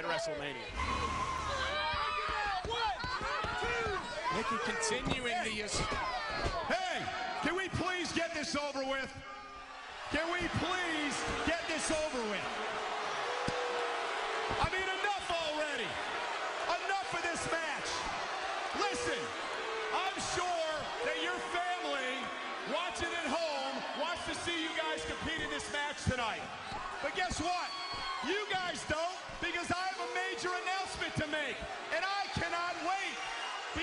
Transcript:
at WrestleMania. Nikki continuing the... Hey, can we please get this over with? Can we please get this over with? I mean, enough already. Enough of this match. Listen, I'm sure that your family watching at home wants to see you guys compete in this match tonight. But guess what? You guys don't, because I have a major announcement to make, and I cannot wait.